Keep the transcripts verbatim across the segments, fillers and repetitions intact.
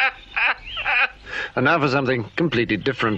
And now for something completely different.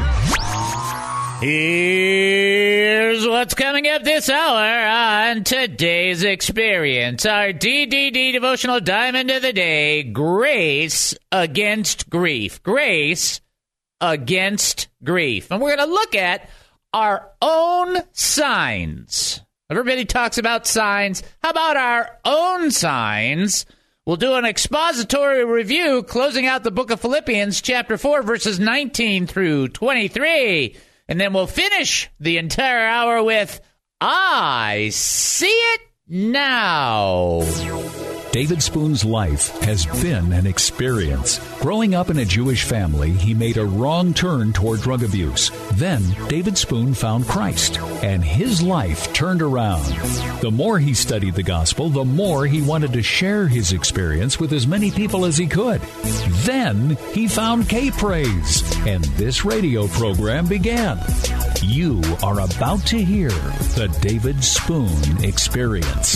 Here's what's coming up this hour on today's experience. Our D D D devotional diamond of the day, Grace Against Grief. Grace Against Grief. And we're going to look at our own signs. Everybody talks about signs. How about our own signs? We'll do an expository review closing out the book of Philippians, chapter four, verses nineteen through twenty-three. And then we'll finish the entire hour with I See It Now. David Spoon's life has been an experience. Growing up in a Jewish family, he made a wrong turn toward drug abuse. Then, David Spoon found Christ, and his life turned around. The more he studied the gospel, the more he wanted to share his experience with as many people as he could. Then, he found K-Praise, and this radio program began. You are about to hear the David Spoon Experience.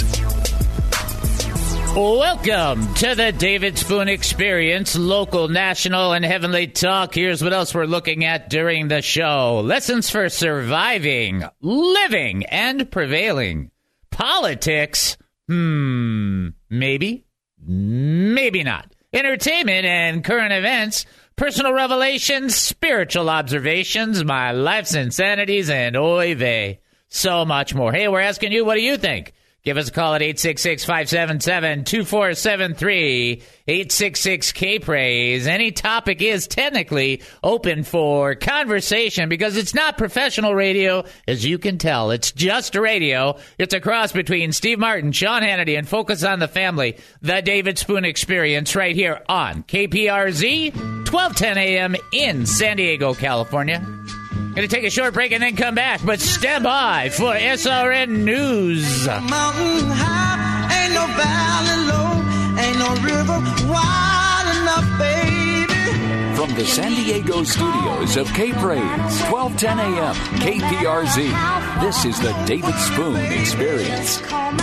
Welcome to the David Spoon Experience, local, national, and heavenly talk. Here's what else we're looking at during the show. Lessons for surviving, living, and prevailing. Politics? Hmm, maybe, maybe not. Entertainment and current events. Personal revelations, spiritual observations, my life's insanities, and oy vey. So much more. Hey, we're asking you, what do you think? Give us a call at eight six six, five seven seven, two four seven three, eight six six, K-Praise. Any topic is technically open for conversation because it's not professional radio, as you can tell. It's just radio. It's a cross between Steve Martin, Sean Hannity, and Focus on the Family, the David Spoon Experience, right here on K P R Z, twelve ten a.m. in San Diego, California. Going to take a short break and then come back, but stand by for S R N News. Mountain high, ain't no valley low, ain't no river wide enough, baby. From the San Diego studios of K-Praise, twelve ten a.m., K P R Z, this is the David Spoon Experience.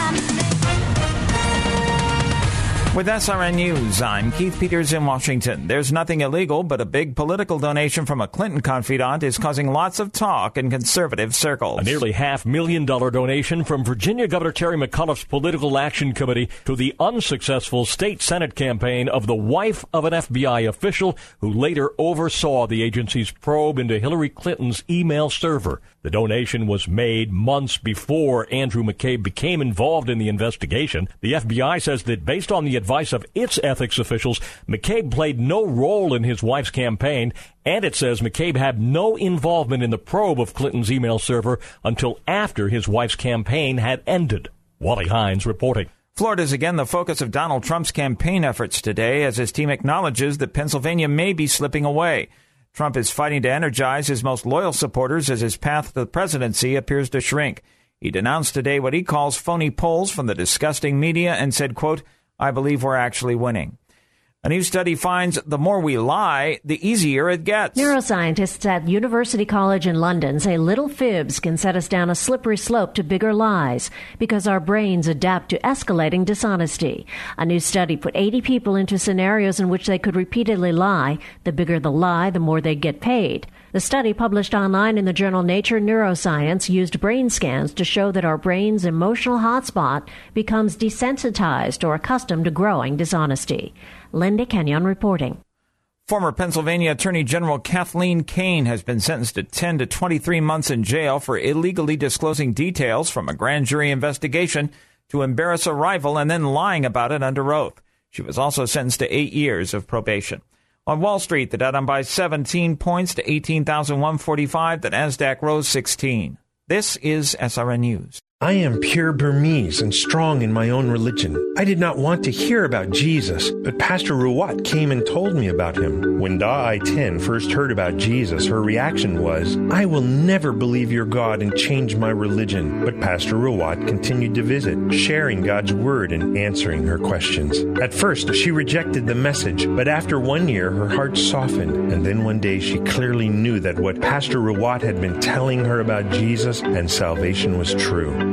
With S R N News, I'm Keith Peters in Washington. There's nothing illegal, but a big political donation from a Clinton confidant is causing lots of talk in conservative circles. A nearly half million dollar donation from Virginia Governor Terry McAuliffe's Political Action Committee to the unsuccessful state Senate campaign of the wife of an F B I official who later oversaw the agency's probe into Hillary Clinton's email server. The donation was made months before Andrew McCabe became involved in the investigation. The F B I says that based on the advice of its ethics officials, McCabe played no role in his wife's campaign, and it says McCabe had no involvement in the probe of Clinton's email server until after his wife's campaign had ended. Wally Hines reporting. Florida is again the focus of Donald Trump's campaign efforts today as his team acknowledges that Pennsylvania may be slipping away. Trump is fighting to energize his most loyal supporters as his path to the presidency appears to shrink. He denounced today what he calls phony polls from the disgusting media and said, quote, I believe we're actually winning. A new study finds the more we lie, the easier it gets. Neuroscientists at University College in London say little fibs can set us down a slippery slope to bigger lies because our brains adapt to escalating dishonesty. A new study put eighty people into scenarios in which they could repeatedly lie. The bigger the lie, the more they get paid. The study, published online in the journal Nature Neuroscience, used brain scans to show that our brain's emotional hotspot becomes desensitized or accustomed to growing dishonesty. Linda Kenyon reporting. Former Pennsylvania Attorney General Kathleen Kane has been sentenced to ten to twenty-three months in jail for illegally disclosing details from a grand jury investigation to embarrass a rival and then lying about it under oath. She was also sentenced to eight years of probation. On Wall Street, the Dow down by seventeen points to eighteen thousand one hundred forty-five. The Nasdaq rose sixteen. This is S R N News. I am pure Burmese and strong in my own religion. I did not want to hear about Jesus, but Pastor Ruwat came and told me about him. When Da I Tin first heard about Jesus, her reaction was, I will never believe your God and change my religion. But Pastor Ruwat continued to visit, sharing God's word and answering her questions. At first, she rejected the message, but after one year, her heart softened. And then one day, she clearly knew that what Pastor Ruwat had been telling her about Jesus and salvation was true.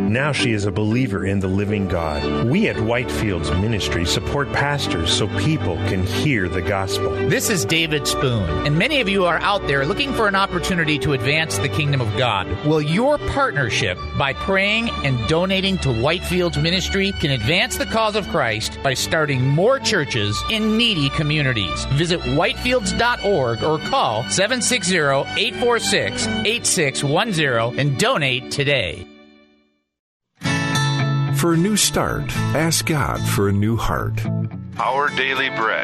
Now she is a believer in the living God. We at Whitefields Ministry support pastors so people can hear the gospel. This is David Spoon, and many of you are out there looking for an opportunity to advance the kingdom of God. Well, your partnership by praying and donating to Whitefields Ministry can advance the cause of Christ by starting more churches in needy communities. Visit whitefields dot org or call seven six zero, eight four six, eight six one zero and donate today. For a new start, ask God for a new heart. Our Daily Bread.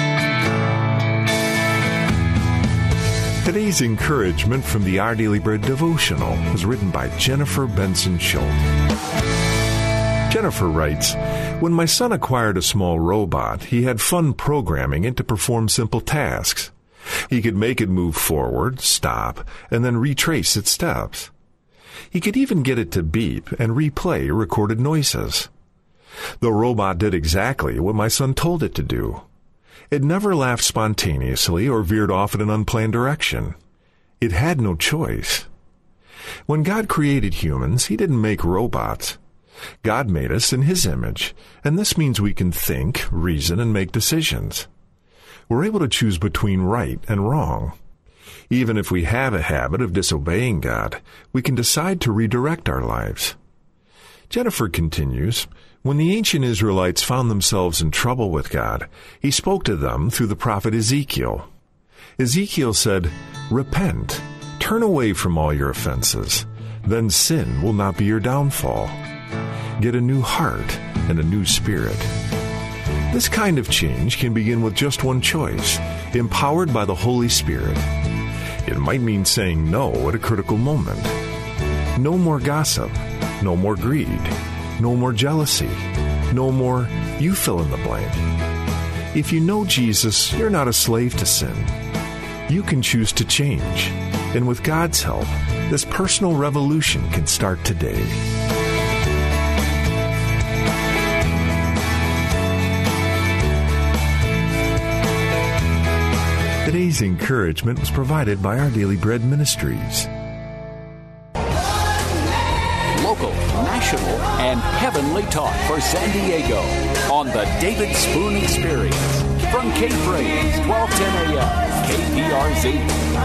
Today's encouragement from the Our Daily Bread devotional was written by Jennifer Benson Schultz. Jennifer writes, "When my son acquired a small robot, he had fun programming it to perform simple tasks. He could make it move forward, stop, and then retrace its steps. He could even get it to beep and replay recorded noises. The robot did exactly what my son told it to do. It never laughed spontaneously or veered off in an unplanned direction. It had no choice. When God created humans, He didn't make robots. God made us in His image, and this means we can think, reason, and make decisions. We're able to choose between right and wrong. Even if we have a habit of disobeying God, we can decide to redirect our lives." Jennifer continues, "When the ancient Israelites found themselves in trouble with God, He spoke to them through the prophet Ezekiel. Ezekiel said, 'Repent, turn away from all your offenses. Then sin will not be your downfall. Get a new heart and a new spirit.' This kind of change can begin with just one choice, empowered by the Holy Spirit. It might mean saying no at a critical moment. No more gossip, no more greed, no more jealousy, no more you fill in the blank. If you know Jesus, you're not a slave to sin. You can choose to change, and with God's help, this personal revolution can start today." Today's encouragement was provided by Our Daily Bread Ministries. Local, national, and heavenly talk for San Diego on the David Spoon Experience. From Cape Rains, twelve ten a.m., K P R Z.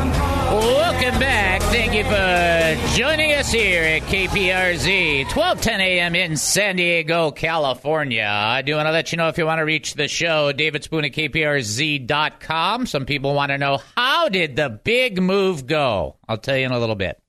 Welcome back. Thank you for joining us here at K P R Z, twelve ten a.m. in San Diego, California. I do want to let you know if you want to reach the show, David Spoon at K P R Z dot com. Some people want to know, how did the big move go? I'll tell you in a little bit.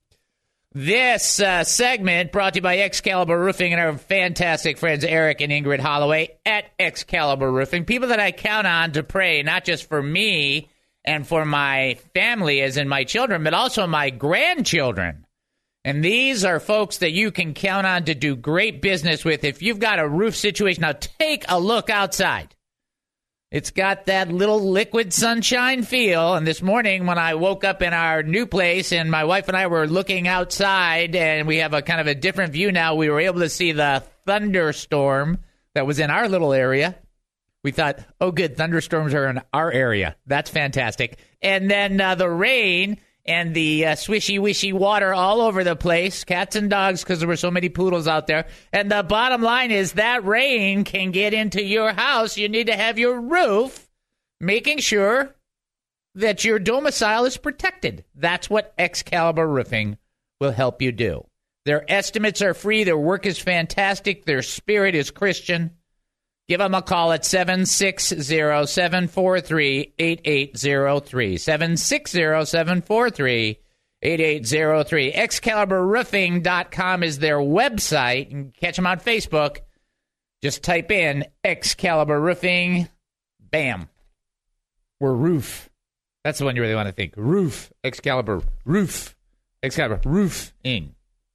This uh, segment brought to you by Excalibur Roofing and our fantastic friends Eric and Ingrid Holloway at Excalibur Roofing. People that I count on to pray, not just for me and for my family, as in my children, but also my grandchildren. And these are folks that you can count on to do great business with if you've got a roof situation. Now, take a look outside. It's got that little liquid sunshine feel. And this morning when I woke up in our new place and my wife and I were looking outside, and we have a kind of a different view now, we were able to see the thunderstorm that was in our little area. We thought, oh, good, thunderstorms are in our area. That's fantastic. And then uh, the rain and the uh, swishy-wishy water all over the place, cats and dogs, because there were so many poodles out there. And the bottom line is that rain can get into your house. You need to have your roof making sure that your domicile is protected. That's what Excalibur Roofing will help you do. Their estimates are free. Their work is fantastic. Their spirit is Christian. Give them a call at seven six zero, seven four three, eight eight zero three. seven six zero, seven four three, eight eight zero three. Excalibur Roofing dot com is their website. You can catch them on Facebook. Just type in Excalibur Roofing. Bam. We're roof. That's the one you really want to think. Roof. Excalibur. Roof. Excalibur. Roofing.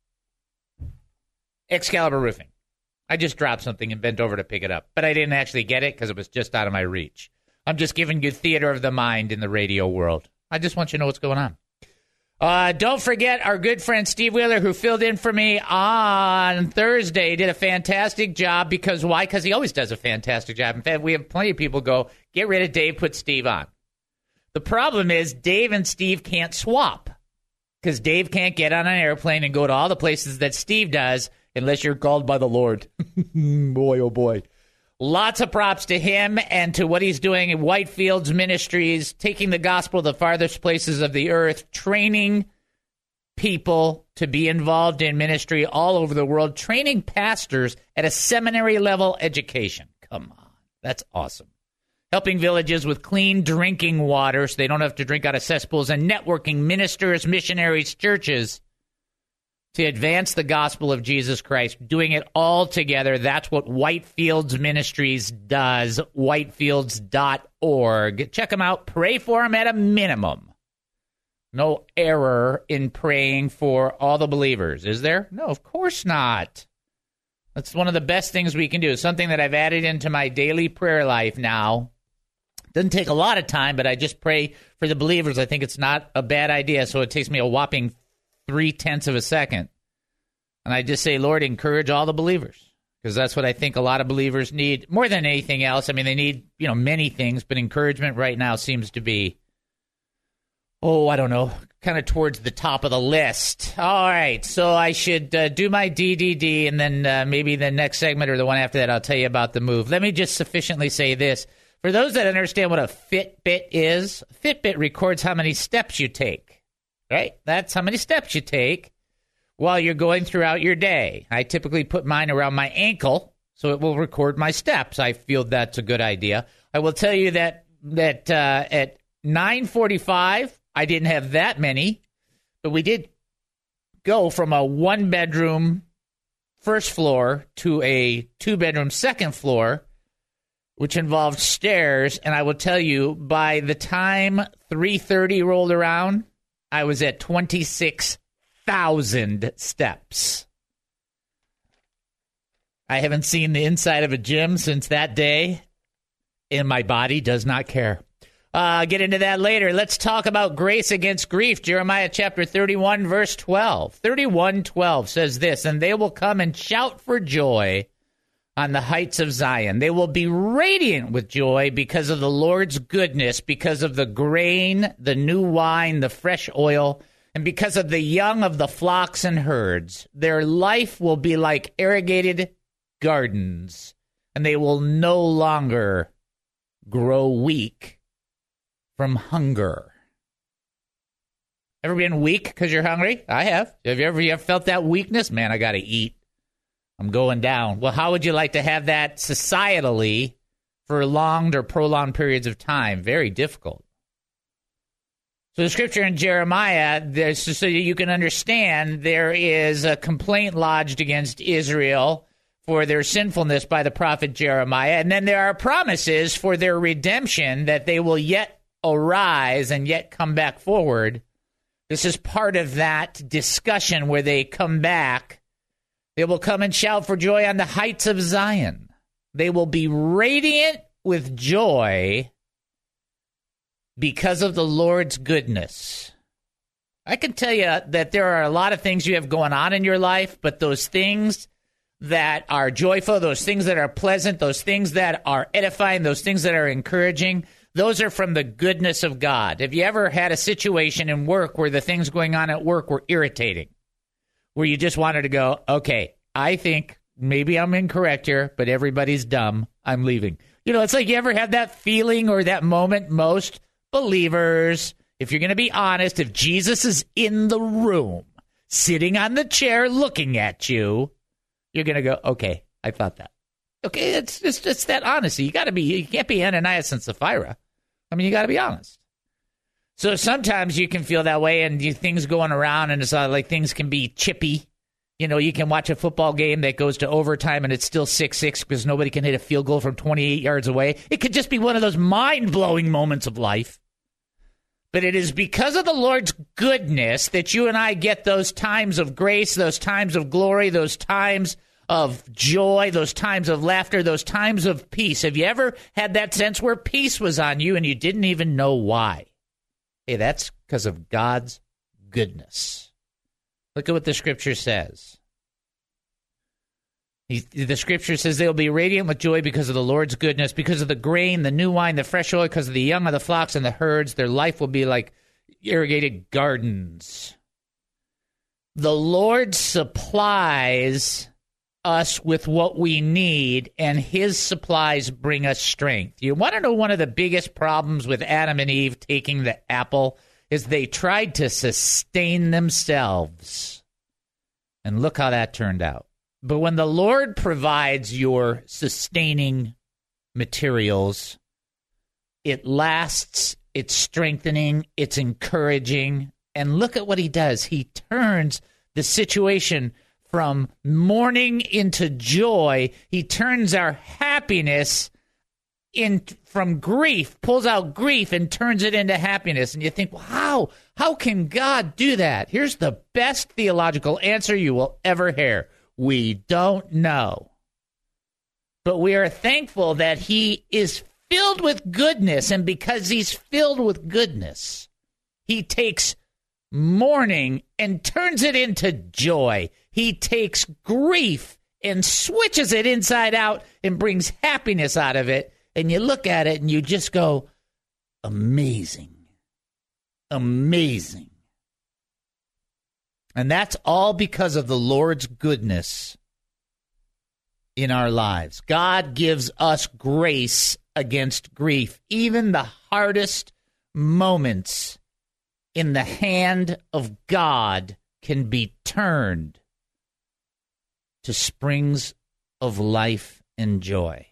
Excalibur Roofing. I just dropped something and bent over to pick it up, but I didn't actually get it because it was just out of my reach. I'm just giving you theater of the mind in the radio world. I just want you to know what's going on. Uh, don't forget our good friend Steve Wheeler, who filled in for me on Thursday, did a fantastic job. Because why? Because he always does a fantastic job. In fact, we have plenty of people go, get rid of Dave, put Steve on. The problem is Dave and Steve can't swap because Dave can't get on an airplane and go to all the places that Steve does. unless you're called by the Lord. Boy, oh boy. Lots of props to him and to what he's doing in Whitefields Ministries, taking the gospel to the farthest places of the earth, training people to be involved in ministry all over the world, training pastors at a seminary level education. Come on. That's awesome. Helping villages with clean drinking water so they don't have to drink out of cesspools, and networking ministers, missionaries, churches to advance the gospel of Jesus Christ, doing it all together. That's what Whitefields Ministries does, whitefields dot org. Check them out. Pray for them at a minimum. No error in praying for all the believers, is there? No, of course not. That's one of the best things we can do. Something that I've added into my daily prayer life now. Doesn't take a lot of time, but I just pray for the believers. I think it's not a bad idea, so it takes me a whopping three-tenths of a second. And I just say, Lord, encourage all the believers, because that's what I think a lot of believers need more than anything else. I mean, they need, you know, many things, but encouragement right now seems to be, oh, I don't know, kind of towards the top of the list. All right, so I should uh, do my D D D, and then uh, maybe the next segment or the one after that, I'll tell you about the move. Let me just sufficiently say this. For those that understand what a Fitbit is, Fitbit records how many steps you take, right? That's how many steps you take while you're going throughout your day. I typically put mine around my ankle, so it will record my steps. I feel that's a good idea. I will tell you that that uh, at nine forty-five, I didn't have that many, but we did go from a one-bedroom first floor to a two-bedroom second floor, which involved stairs, and I will tell you, by the time three thirty rolled around, I was at twenty-six thousand steps. I haven't seen the inside of a gym since that day, and my body does not care. Uh, get into that later. Let's talk about grace against grief. Jeremiah chapter thirty-one, verse twelve. thirty-one twelve says this, and they will come and shout for joy on the heights of Zion. They will be radiant with joy because of the Lord's goodness, because of the grain, the new wine, the fresh oil, and because of the young of the flocks and herds. Their life will be like irrigated gardens, and they will no longer grow weak from hunger. Ever been weak because you're hungry? I have. Have you ever, you ever felt that weakness? Man, I got to eat. I'm going down. Well, how would you like to have that societally for longed or prolonged periods of time? Very difficult. So the scripture in Jeremiah, there's, so you can understand, there is a complaint lodged against Israel for their sinfulness by the prophet Jeremiah. And then there are promises for their redemption, that they will yet arise and yet come back forward. This is part of that discussion where they come back. They will come and shout for joy on the heights of Zion. They will be radiant with joy because of the Lord's goodness. I can tell you that there are a lot of things you have going on in your life, but those things that are joyful, those things that are pleasant, those things that are edifying, those things that are encouraging, those are from the goodness of God. Have you ever had a situation in work where the things going on at work were irritating, where you just wanted to go, okay, I think maybe I'm incorrect here, but everybody's dumb. I'm leaving. You know, it's like, you ever have that feeling or that moment? Most believers, if you're going to be honest, if Jesus is in the room, sitting on the chair looking at you, you're going to go, okay, I thought that. Okay, it's just it's that honesty. You got to be, you can't be Ananias and Sapphira. I mean, you got to be honest. So sometimes you can feel that way, and you, things going around, and it's uh, like things can be chippy. You know, you can watch a football game that goes to overtime, and it's still six six because nobody can hit a field goal from twenty-eight yards away. It could just be one of those mind-blowing moments of life. But it is because of the Lord's goodness that you and I get those times of grace, those times of glory, those times of joy, those times of laughter, those times of peace. Have you ever had that sense where peace was on you and you didn't even know why? Hey, that's because of God's goodness. Look at what the scripture says. He, the scripture says they'll be radiant with joy because of the Lord's goodness, because of the grain, the new wine, the fresh oil, because of the young of the flocks and the herds. Their life will be like irrigated gardens. The Lord supplies us with what we need, and his supplies bring us strength. You want to know one of the biggest problems with Adam and Eve taking the apple is they tried to sustain themselves. And look how that turned out. But when the Lord provides your sustaining materials, it lasts, it's strengthening, it's encouraging. And look at what he does. He turns the situation from mourning into joy. He turns our happiness in from grief, pulls out grief and turns it into happiness. And you think, well, how? How can God do that? Here's the best theological answer you will ever hear. We don't know. But we are thankful that he is filled with goodness. And because he's filled with goodness, he takes mourning and turns it into joy. He takes grief and switches it inside out and brings happiness out of it. And you look at it and you just go, amazing, amazing. And that's all because of the Lord's goodness in our lives. God gives us grace against grief. Even the hardest moments in the hand of God can be turned to springs of life and joy.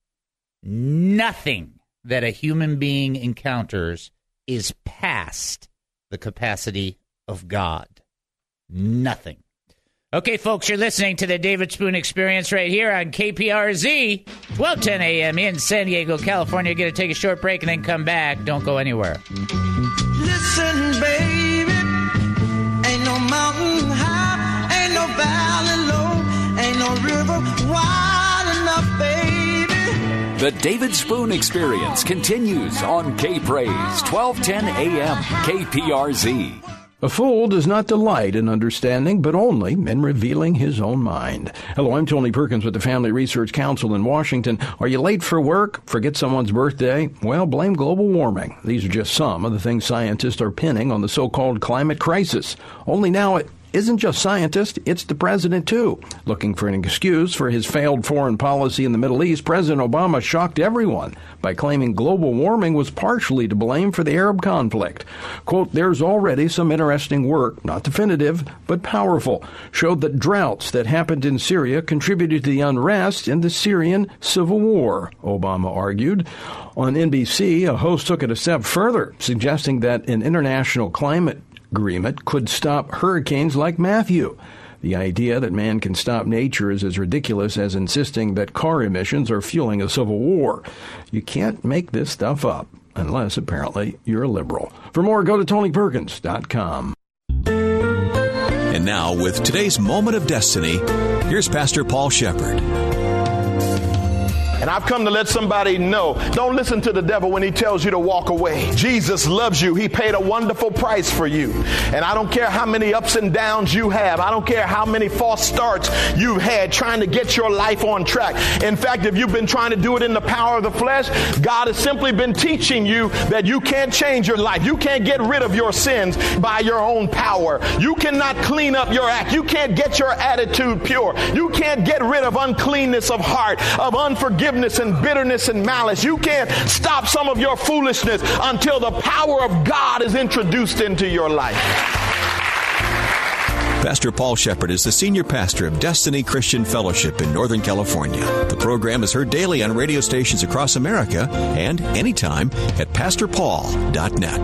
Nothing that a human being encounters is past the capacity of God. Nothing. Okay, folks, you're listening to the David Spoon Experience right here on K P R Z, twelve ten a.m. in San Diego, California. You're going to take a short break and then come back. Don't go anywhere. Listen, baby, ain't no mountain high, ain't no valley low, ain't no river wide enough, baby. The David Spoon Experience continues on K-Praise, twelve ten a.m. K P R Z. A fool does not delight in understanding, but only in revealing his own mind. Hello, I'm Tony Perkins with the Family Research Council in Washington. Are you late for work? Forget someone's birthday? Well, blame global warming. These are just some of the things scientists are pinning on the so-called climate crisis. Only now it isn't just scientists, it's the president, too. Looking for an excuse for his failed foreign policy in the Middle East, President Obama shocked everyone by claiming global warming was partially to blame for the Arab conflict. Quote, there's already some interesting work, not definitive, but powerful, showed that droughts that happened in Syria contributed to the unrest in the Syrian civil war, Obama argued. On N B C, a host took it a step further, suggesting that an international climate agreement could stop hurricanes like Matthew. The idea that man can stop nature is as ridiculous as insisting that car emissions are fueling a civil war. You can't make this stuff up, unless apparently you're a liberal. For more, go to Tony Perkins dot com. And now, with today's Moment of Destiny, here's Pastor Paul Shepherd. And I've come to let somebody know, don't listen to the devil when he tells you to walk away. Jesus loves you. He paid a wonderful price for you. And I don't care how many ups and downs you have. I don't care how many false starts you've had trying to get your life on track. In fact, if you've been trying to do it in the power of the flesh, God has simply been teaching you that you can't change your life. You can't get rid of your sins by your own power. You cannot clean up your act. You can't get your attitude pure. You can't get rid of uncleanness of heart, of unforgiveness and bitterness and malice. You can't stop some of your foolishness until the power of God is introduced into your life. Pastor Paul Shepherd is the senior pastor of Destiny Christian Fellowship in Northern California. The program is heard daily on radio stations across America and anytime at pastor paul dot net.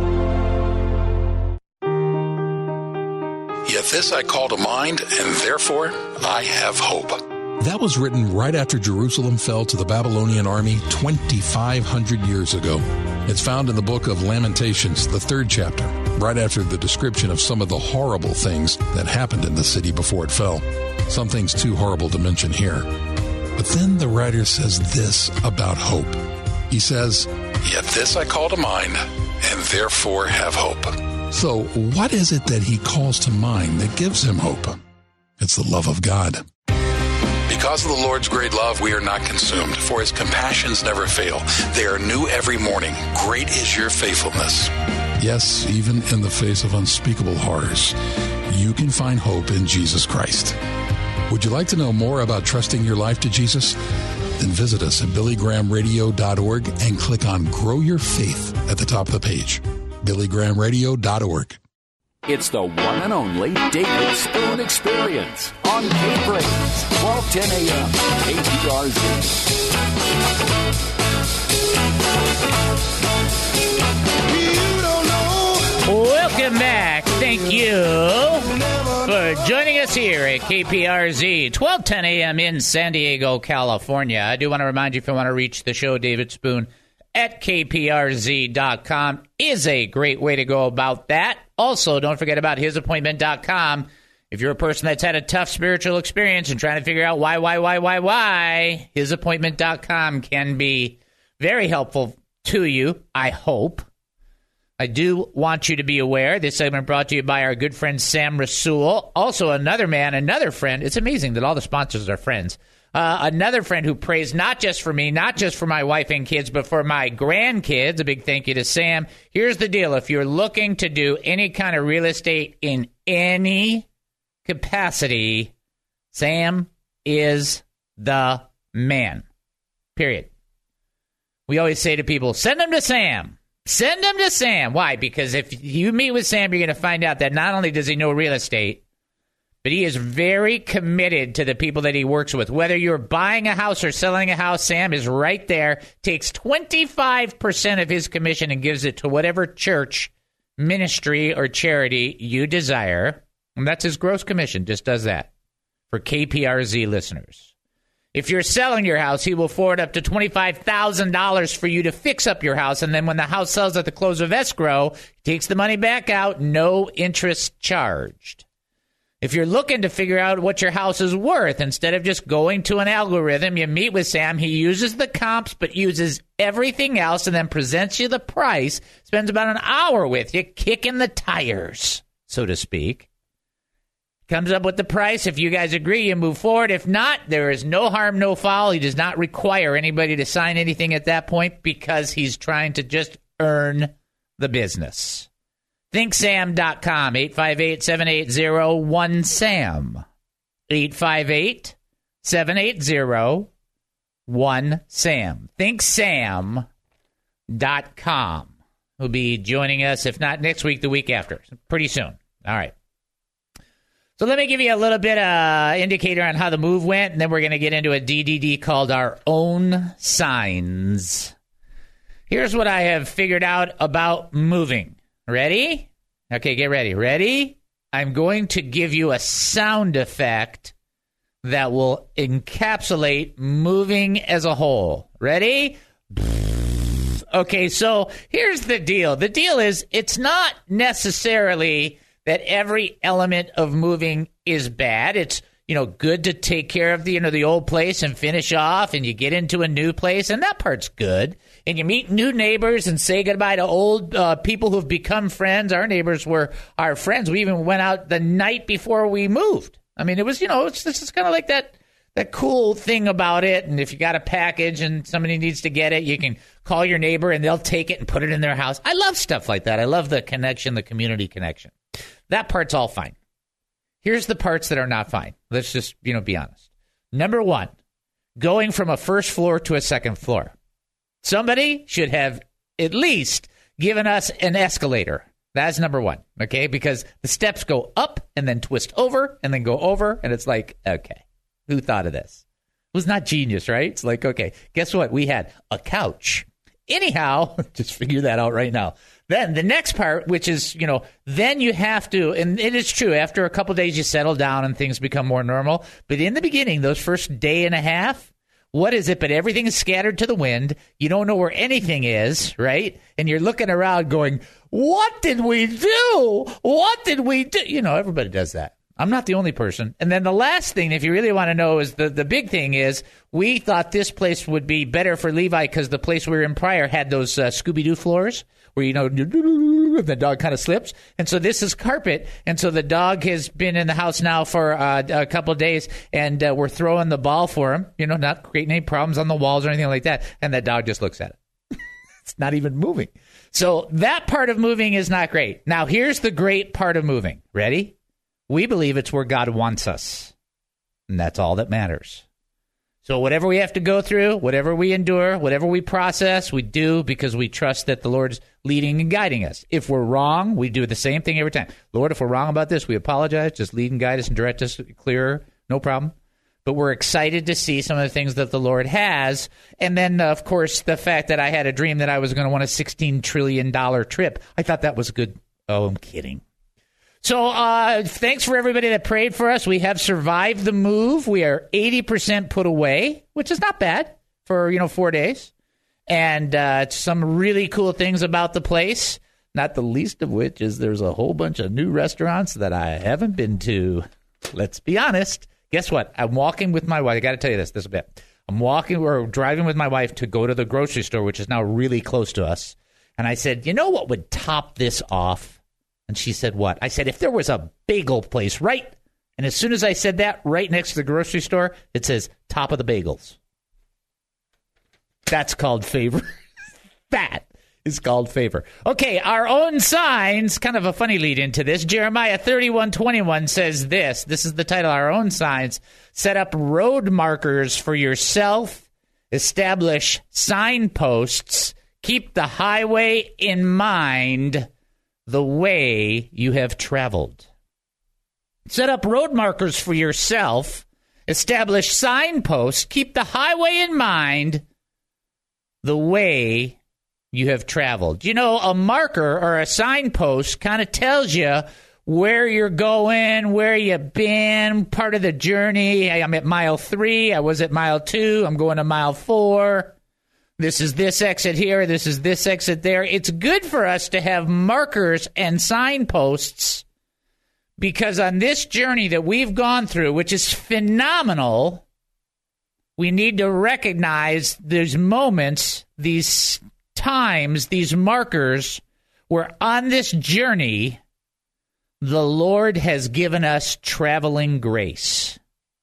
Yet this I call to mind, and therefore I have hope. That was written right after Jerusalem fell to the Babylonian army twenty-five hundred years ago. It's found in the book of Lamentations, the third chapter, right after the description of some of the horrible things that happened in the city before it fell. Some things too horrible to mention here. But then the writer says this about hope. He says, Yet this I call to mind, and therefore have hope. So what is it that he calls to mind that gives him hope? It's the love of God. Because of the Lord's great love, we are not consumed, for his compassions never fail. They are new every morning. Great is your faithfulness. Yes, even in the face of unspeakable horrors, you can find hope in Jesus Christ. Would you like to know more about trusting your life to Jesus? Then visit us at billy graham radio dot org and click on Grow Your Faith at the top of the page. billy graham radio dot org. It's the one and only David Spoon Experience on K-Praise, twelve ten a.m. K P R Z. Welcome back. Thank you for joining us here at K P R Z, twelve ten a.m. in San Diego, California. I do want to remind you, if you want to reach the show, David Spoon at K P R Z dot com is a great way to go about that. Also, don't forget about his appointment dot com. If you're a person that's had a tough spiritual experience and trying to figure out why, why, why, why, why, his appointment dot com can be very helpful to you, I hope. I do want you to be aware, this segment brought to you by our good friend Sam Rasool, also another man, another friend. It's amazing that all the sponsors are friends. Uh, another friend who prays not just for me, not just for my wife and kids, but for my grandkids. A big thank you to Sam. Here's the deal. If you're looking to do any kind of real estate in any capacity, Sam is the man. Period. We always say to people, send them to Sam. Send them to Sam. Why? Because if you meet with Sam, you're going to find out that not only does he know real estate, but he is very committed to the people that he works with. Whether you're buying a house or selling a house, Sam is right there, takes twenty-five percent of his commission and gives it to whatever church, ministry, or charity you desire. And that's his gross commission, just does that for K P R Z listeners. If you're selling your house, he will forward up to twenty-five thousand dollars for you to fix up your house. And then when the house sells at the close of escrow, he takes the money back out, no interest charged. If you're looking to figure out what your house is worth, instead of just going to an algorithm, you meet with Sam. He uses the comps, but uses everything else and then presents you the price, spends about an hour with you, kicking the tires, so to speak. Comes up with the price. If you guys agree, you move forward. If not, there is no harm, no foul. He does not require anybody to sign anything at that point because he's trying to just earn the business. think sam dot com, eight five eight, seven eight zero, one SAM. eight five eight, seven eight zero, one SAM. think sam dot com. He'll be joining us, if not next week, the week after. Pretty soon. All right. So let me give you a little bit of uh, indicator on how the move went, and then we're going to get into a D D D called Our Own Signs. Here's what I have figured out about moving. Ready? Okay, get ready. Ready? I'm going to give you a sound effect that will encapsulate moving as a whole. Ready? Okay, so here's the deal. The deal is it's not necessarily that every element of moving is bad. It's, you know, good to take care of the, you know, the old place and finish off, and you get into a new place, and that part's good. And you meet new neighbors and say goodbye to old uh, people who've become friends. Our neighbors were our friends. We even went out the night before we moved. I mean, it was, you know, it's this is kind of like that that cool thing about it. And if you got a package and somebody needs to get it, you can call your neighbor and they'll take it and put it in their house. I love stuff like that. I love the connection, the community connection. That part's all fine. Here's the parts that are not fine. Let's just, you know, be honest. Number one, going from a first floor to a second floor. Somebody should have at least given us an escalator. That's number one, okay? Because the steps go up and then twist over and then go over, and it's like, okay, who thought of this? It was not genius, right? It's like, okay, guess what? We had a couch. Anyhow, just figure that out right now. Then the next part, which is, you know, then you have to, and it is true, after a couple of days you settle down and things become more normal. But in the beginning, those first day and a half, what is it? But everything is scattered to the wind. You don't know where anything is, right? And you're looking around going, what did we do? What did we do? You know, everybody does that. I'm not the only person. And then the last thing, if you really want to know, is the, the big thing is we thought this place would be better for Levi because the place we were in prior had those uh, Scooby-Doo floors where, you know, the dog kind of slips. And so this is carpet. And so the dog has been in the house now for uh, a couple of days, and uh, we're throwing the ball for him, you know, not creating any problems on the walls or anything like that. And the dog just looks at it. It's not even moving. So that part of moving is not great. Now, here's the great part of moving. Ready? We believe it's where God wants us. And that's all that matters. So whatever we have to go through, whatever we endure, whatever we process, we do because we trust that the Lord's leading and guiding us. If we're wrong, we do the same thing every time. Lord, if we're wrong about this, we apologize. Just lead and guide us and direct us clearer. No problem. But we're excited to see some of the things that the Lord has. And then, of course, the fact that I had a dream that I was going to want a sixteen trillion dollars trip. I thought that was good. Oh, I'm kidding. So uh, thanks for everybody that prayed for us. We have survived the move. We are eighty percent put away, which is not bad for, you know, four days. And uh, some really cool things about the place, not the least of which is there's a whole bunch of new restaurants that I haven't been to. Let's be honest. Guess what? I'm walking with my wife. I got to tell you this, this a bit. I'm walking or driving with my wife to go to the grocery store, which is now really close to us. And I said, you know what would top this off? And she said, what? I said, if there was a bagel place, right? And as soon as I said that, right next to the grocery store, it says, top of the bagels. That's called favor. That is called favor. Okay, our own signs, kind of a funny lead into this. Jeremiah thirty-one twenty-one says this. This is the title, Our Own Signs. Set up road markers for yourself. Establish signposts. Keep the highway in mind. The way you have traveled. Set up road markers for yourself. Establish signposts. Keep the highway in mind. The way you have traveled. You know, a marker or a signpost kind of tells you where you're going, where you've been, part of the journey. Hey, I'm at mile three. I was at mile two. I'm going to mile four. This is this exit here. This is this exit there. It's good for us to have markers and signposts because on this journey that we've gone through, which is phenomenal, we need to recognize these moments, these times, these markers where on this journey, the Lord has given us traveling grace.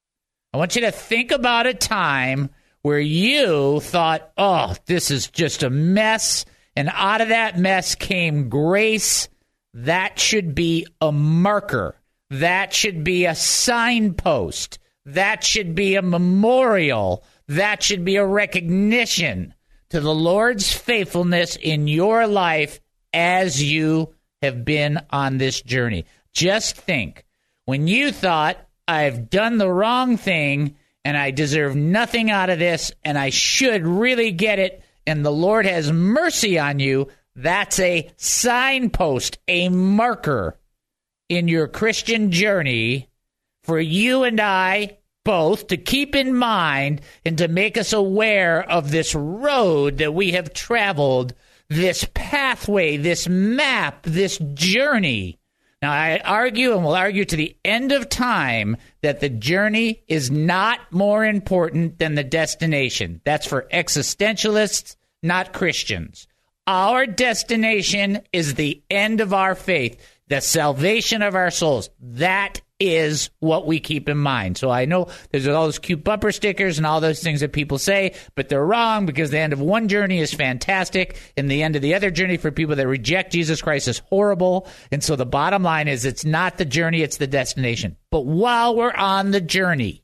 I want you to think about a time where you thought, oh, this is just a mess, and out of that mess came grace. That should be a marker. That should be a signpost. That should be a memorial. That should be a recognition to the Lord's faithfulness in your life as you have been on this journey. Just think, when you thought, I've done the wrong thing, and I deserve nothing out of this, and I should really get it, and the Lord has mercy on you, that's a signpost, a marker in your Christian journey for you and I both to keep in mind and to make us aware of this road that we have traveled, this pathway, this map, this journey. Now, I argue and will argue to the end of time that the journey is not more important than the destination. That's for existentialists, not Christians. Our destination is the end of our faith, the salvation of our souls. That is what we keep in mind. So I know there's all those cute bumper stickers and all those things that people say, but they're wrong because the end of one journey is fantastic and the end of the other journey for people that reject Jesus Christ is horrible. And so the bottom line is it's not the journey, it's the destination. But while we're on the journey,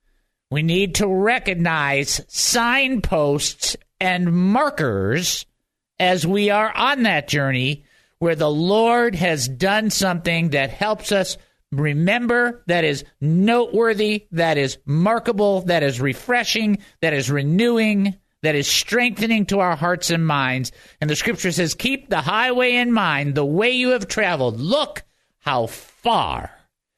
we need to recognize signposts and markers as we are on that journey where the Lord has done something that helps us remember, that is noteworthy, that is markable, that is refreshing, that is renewing, that is strengthening to our hearts and minds. And the scripture says, keep the highway in mind, the way you have traveled. Look how far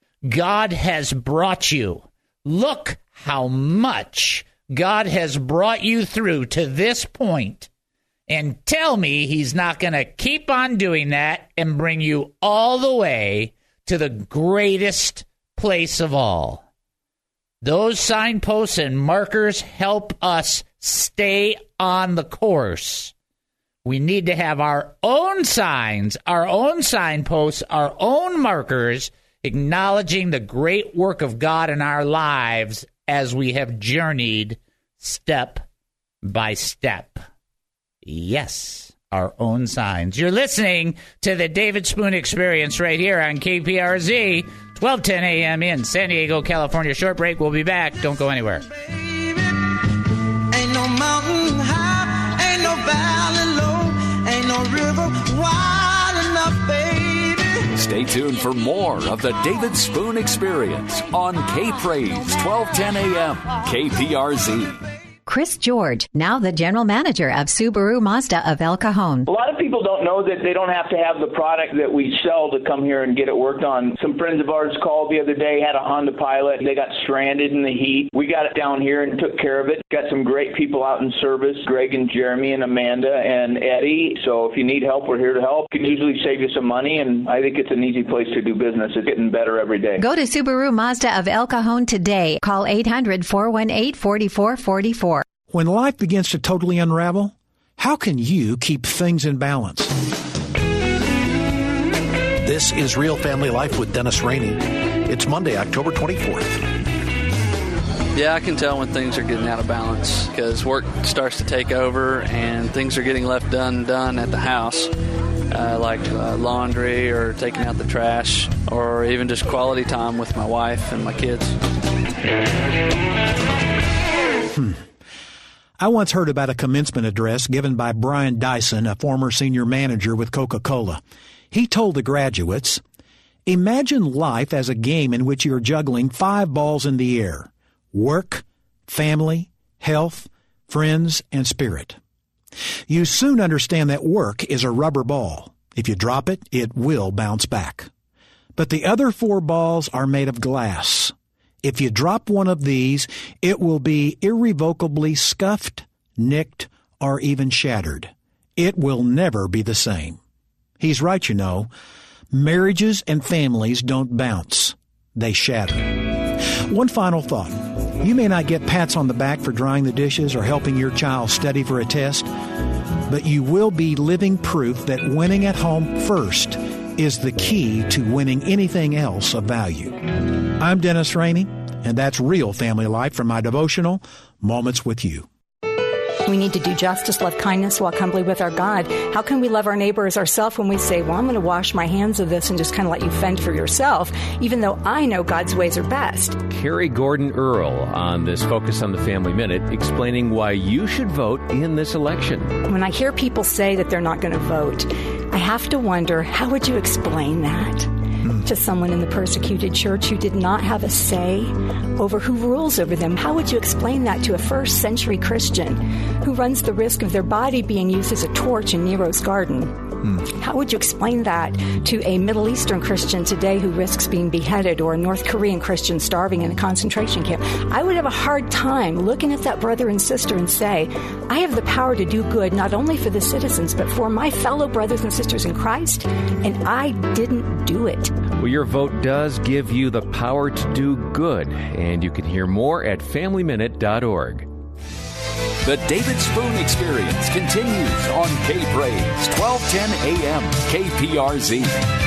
God has brought you. Look how much God has brought you through to this point. And tell me he's not going to keep on doing that and bring you all the way to the greatest place of all. Those signposts and markers help us stay on the course. We need to have our own signs, our own signposts, our own markers, acknowledging the great work of God in our lives as we have journeyed step by step. Yes, our own signs. You're listening to the David Spoon Experience right here on K P R Z, twelve ten a.m. in San Diego, California. Short break. We'll be back. Don't go anywhere. Ain't no mountain high, ain't no valley low, ain't no river wide enough, baby. Stay tuned for more of the David Spoon Experience on K-Praise, twelve ten a.m. K P R Z. Chris George, now the general manager of Subaru Mazda of El Cajon. A lot of people don't know that they don't have to have the product that we sell to come here and get it worked on. Some friends of ours called the other day, had a Honda Pilot. They got stranded in the heat. We got it down here and took care of it. Got some great people out in service, Greg and Jeremy and Amanda and Eddie. So if you need help, we're here to help. Can usually save you some money, and I think it's an easy place to do business. It's getting better every day. Go to Subaru Mazda of El Cajon today. Call eight hundred, four one eight, four four four four. When life begins to totally unravel, how can you keep things in balance? This is Real Family Life with Dennis Rainey. It's Monday, October twenty-fourth. Yeah, I can tell when things are getting out of balance because work starts to take over and things are getting left undone at the house, uh, like uh, laundry or taking out the trash or even just quality time with my wife and my kids. Hmm. I once heard about a commencement address given by Brian Dyson, a former senior manager with Coca-Cola. He told the graduates, imagine life as a game in which you're juggling five balls in the air: work, family, health, friends, and spirit. You soon understand that work is a rubber ball. If you drop it, it will bounce back. But the other four balls are made of glass. If you drop one of these, it will be irrevocably scuffed, nicked, or even shattered. It will never be the same. He's right, you know. Marriages and families don't bounce. They shatter. One final thought. You may not get pats on the back for drying the dishes or helping your child study for a test, but you will be living proof that winning at home first is the key to winning anything else of value. I'm Dennis Rainey, and that's Real Family Life from my devotional, Moments with You. We need to do justice, love kindness, walk humbly with our God. How can we love our neighbor as ourselves when we say, well, I'm going to wash my hands of this and just kind of let you fend for yourself, even though I know God's ways are best? Carrie Gordon Earl on this Focus on the Family Minute, explaining why you should vote in this election. When I hear people say that they're not going to vote, I have to wonder, how would you explain that to someone in the persecuted church who did not have a say over who rules over them? How would you explain that to a first century Christian who runs the risk of their body being used as a torch in Nero's garden? Mm. How would you explain that to a Middle Eastern Christian today who risks being beheaded, or a North Korean Christian starving in a concentration camp? I would have a hard time looking at that brother and sister and say, I have the power to do good not only for the citizens, but for my fellow brothers and sisters in Christ, and I didn't do it. Well, your vote does give you the power to do good, and you can hear more at family minute dot org. The David Spoon Experience continues on K-Praise, twelve ten a.m. K P R Z.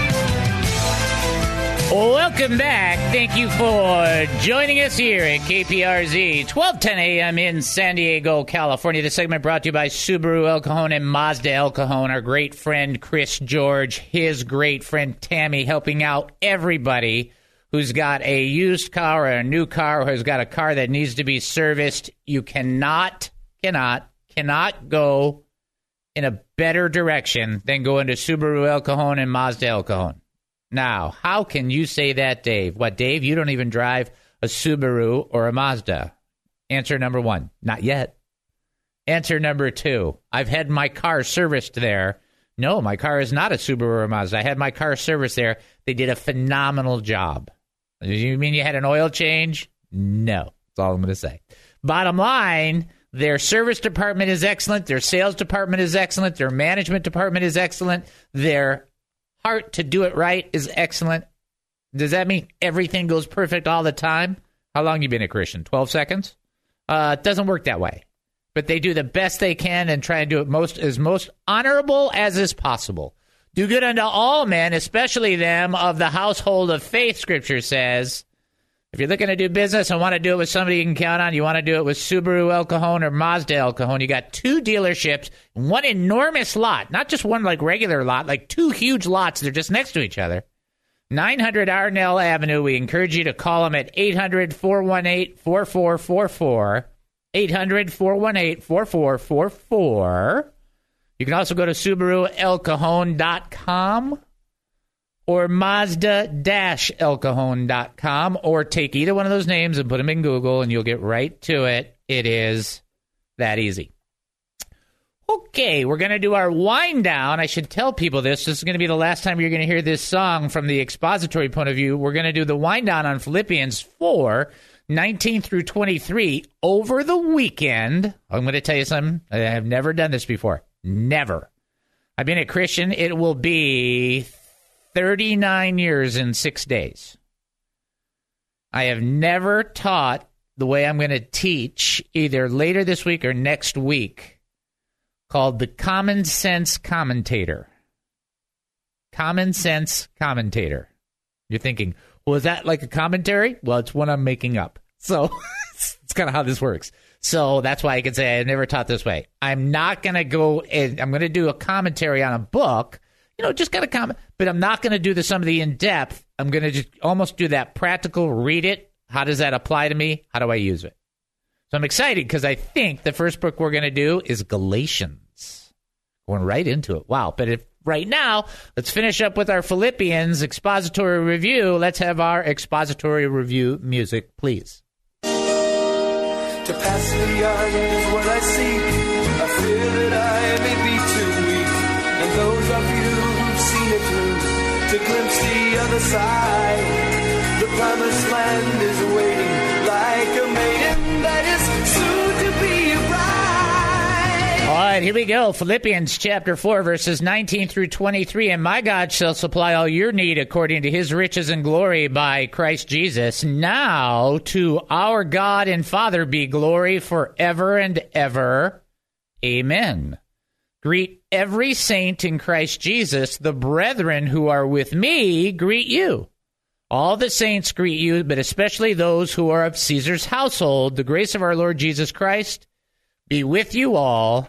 Welcome back. Thank you for joining us here at K P R Z, twelve ten a.m. in San Diego, California. This segment brought to you by Subaru El Cajon and Mazda El Cajon. Our great friend Chris George, his great friend Tammy, helping out everybody who's got a used car or a new car, or has got a car that needs to be serviced. You cannot, cannot, cannot go in a better direction than go into Subaru El Cajon and Mazda El Cajon. Now, how can you say that, Dave? What, Dave, you don't even drive a Subaru or a Mazda? Answer number one, not yet. Answer number two, I've had my car serviced there. No, my car is not a Subaru or a Mazda. I had my car serviced there. They did a phenomenal job. You mean you had an oil change? No, that's all I'm going to say. Bottom line, their service department is excellent. Their sales department is excellent. Their management department is excellent. Their heart to do it right is excellent. Does that mean everything goes perfect all the time? How long you been a Christian? twelve seconds? Uh, it doesn't work that way. But they do the best they can and try and do it most as most honorable as is possible. Do good unto all men, especially them of the household of faith, Scripture says. If you're looking to do business and want to do it with somebody you can count on, you want to do it with Subaru El Cajon or Mazda El Cajon, you got two dealerships, one enormous lot, not just one like regular lot, like two huge lots. They're just next to each other. nine hundred Arnell Avenue. We encourage you to call them at eight hundred, four one eight, four four four four. eight hundred, four one eight, four four four four. You can also go to Subaru El Cajon dot com or Mazda El Cajon dot com, or take either one of those names and put them in Google and you'll get right to it. It is that easy. Okay, we're going to do our wind down. I should tell people this. This is going to be the last time you're going to hear this song from the expository point of view. We're going to do the wind down on Philippians four, nineteen through twenty-three over the weekend. I'm going to tell you something. I have never done this before. Never. I've been a Christian. It will be thirty-nine years in six days. I have never taught the way I'm going to teach either later this week or next week, called the Common Sense Commentator. Common Sense Commentator. You're thinking, well, is that like a commentary? Well, it's one I'm making up. So it's, it's kind of how this works. So that's why I can say I never taught this way. I'm not going to go and I'm going to do a commentary on a book, you know, just kind of comment, but I'm not going to do the, some of the in-depth. I'm going to just almost do that practical, read it. How does that apply to me? How do I use it? So I'm excited because I think the first book we're going to do is Galatians. Going right into it. Wow. But if right now, let's finish up with our Philippians expository review. Let's have our expository review music, please. To pass beyond is what I seek. I fear that I may be too weak. And those of you who've seen it through, to glimpse the other side. The promised land is awaiting like a maiden that is soon to be a bride. All right, here we go. Philippians chapter four, verses nineteen through twenty-three. And my God shall supply all your need according to his riches and glory by Christ Jesus. Now to our God and Father be glory forever and ever. Amen. Greet every saint in Christ Jesus. The brethren who are with me greet you. All the saints greet you, but especially those who are of Caesar's household. The grace of our Lord Jesus Christ be with you all.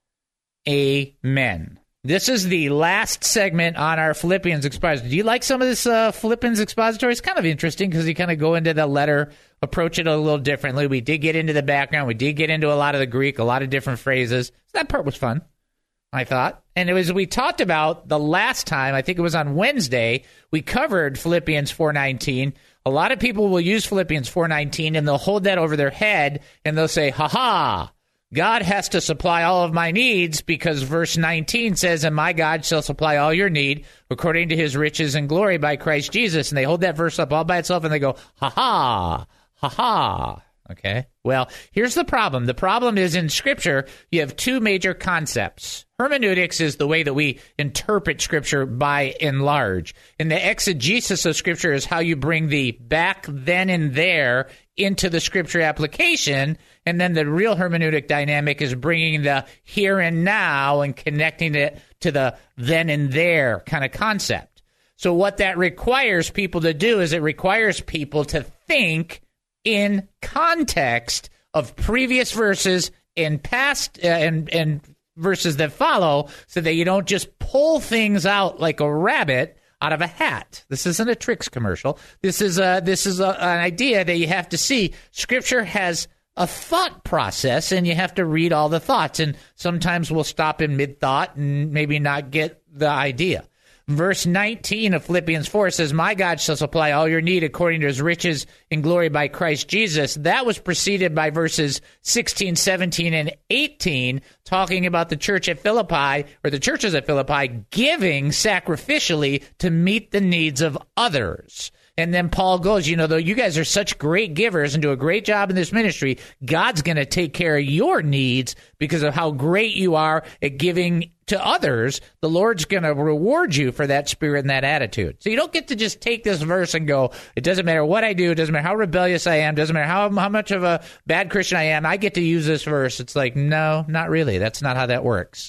Amen. This is the last segment on our Philippians expository. Do you like some of this uh, Philippians expository? It's kind of interesting because you kind of go into the letter, approach it a little differently. We did get into the background. We did get into a lot of the Greek, a lot of different phrases. So that part was fun, I thought. And it was, we talked about the last time, I think it was on Wednesday, we covered Philippians four nineteen. A lot of people will use Philippians four nineteen and they'll hold that over their head and they'll say, ha ha, God has to supply all of my needs because verse nineteen says, and my God shall supply all your need according to his riches and glory by Christ Jesus. And they hold that verse up all by itself and they go, ha ha, ha ha. Okay, well, here's the problem. The problem is in Scripture, you have two major concepts. Hermeneutics is the way that we interpret Scripture by and large. And the exegesis of Scripture is how you bring the back, then, and there into the Scripture application. And then the real hermeneutic dynamic is bringing the here and now and connecting it to the then and there kind of concept. So what that requires people to do is it requires people to think in context of previous verses and past uh, and and verses that follow, so that you don't just pull things out like a rabbit out of a hat. This isn't a Trix commercial. This is a this is a, an idea that you have to see. Scripture has a thought process, and you have to read all the thoughts. And sometimes we'll stop in mid thought and maybe not get the idea. Verse nineteen of Philippians four says, my God shall supply all your need according to his riches in glory by Christ Jesus. That was preceded by verses sixteen, seventeen, and eighteen, talking about the church at Philippi, or the churches at Philippi, giving sacrificially to meet the needs of others. And then Paul goes, you know, though you guys are such great givers and do a great job in this ministry, God's going to take care of your needs because of how great you are at giving to others. The Lord's going to reward you for that spirit and that attitude. So you don't get to just take this verse and go, it doesn't matter what I do, it doesn't matter how rebellious I am, doesn't matter how, how much of a bad Christian I am, I get to use this verse. It's like, no, not really. That's not how that works.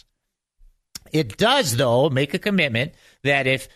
It does, though, make a commitment that if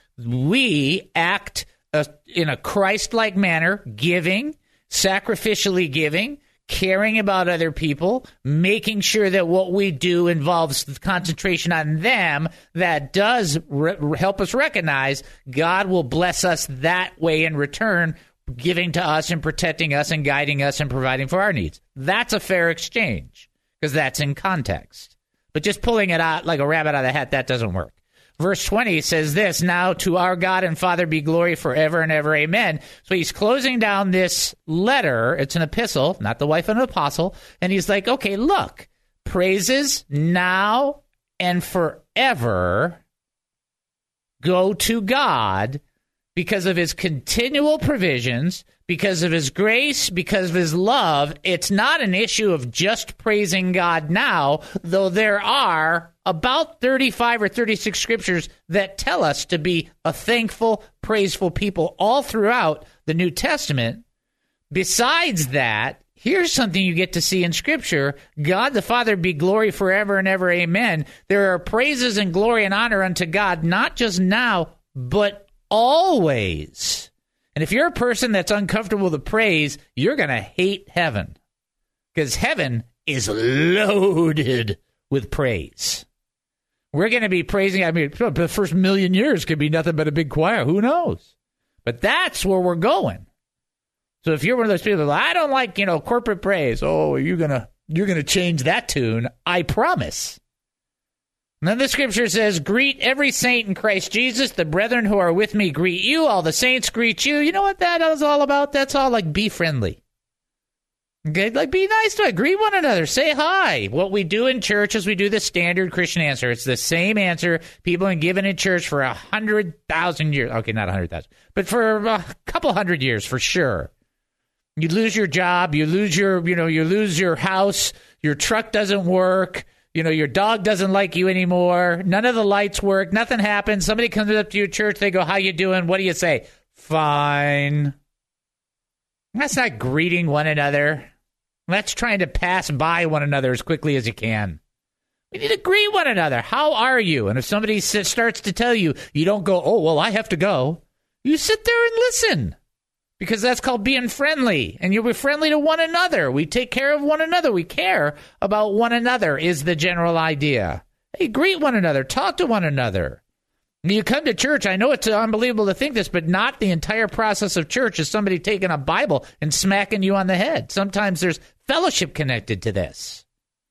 we act Uh, in a Christ-like manner, giving, sacrificially giving, caring about other people, making sure that what we do involves the concentration on them, that does re- help us recognize God will bless us that way in return, giving to us and protecting us and guiding us and providing for our needs. That's a fair exchange because that's in context. But just pulling it out like a rabbit out of the hat, that doesn't work. Verse twenty says this, now to our God and Father be glory forever and ever, amen. So he's closing down this letter. It's an epistle, not the wife of an apostle. And he's like, okay, look, praises now and forever go to God because of his continual provisions, because of his grace, because of his love. It's not an issue of just praising God now, though there are about thirty-five or thirty-six scriptures that tell us to be a thankful, praiseful people all throughout the New Testament. Besides that, here's something you get to see in Scripture. God the Father be glory forever and ever, amen. There are praises and glory and honor unto God, not just now, but always. And if you're a person that's uncomfortable with praise, you're going to hate heaven. Because heaven is loaded with praise. We're going to be praising, I mean, the first million years could be nothing but a big choir. Who knows? But that's where we're going. So if you're one of those people that I don't like, you know, corporate praise. Oh, you're going to you're going to change that tune. I promise. And then the scripture says, greet every saint in Christ Jesus. The brethren who are with me greet you. All the saints greet you. You know what that is all about? That's all like be friendly. Okay, like be nice to it. Greet one another. Say hi. What we do in church is we do the standard Christian answer. It's the same answer people have given in church for a hundred thousand years. Okay, not a hundred thousand, but for a couple hundred years for sure. You lose your job. You lose your, you know, you lose your house. Your truck doesn't work. You know, your dog doesn't like you anymore. None of the lights work. Nothing happens. Somebody comes up to your church. They go, how you doing? What do you say? Fine. That's not greeting one another. That's trying to pass by one another as quickly as you can. We need to greet one another. How are you? And if somebody starts to tell you, you don't go, oh, well, I have to go. You sit there and listen. Because that's called being friendly. And you'll be friendly to one another. We take care of one another. We care about one another is the general idea. Hey, greet one another. Talk to one another. When you come to church, I know it's unbelievable to think this, but not the entire process of church is somebody taking a Bible and smacking you on the head. Sometimes there's fellowship connected to this.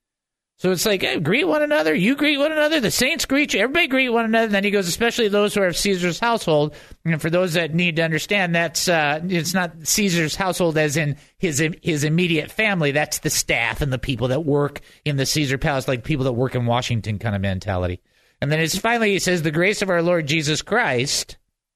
So it's like, hey, greet one another. You greet one another. The saints greet you. Everybody greet one another. And then he goes, especially those who are of Caesar's household. And for those that need to understand, that's uh, it's not Caesar's household as in his his immediate family. That's the staff and the people that work in the Caesar palace, like people that work in Washington kind of mentality. And then it's finally, he says, the grace of our Lord Jesus Christ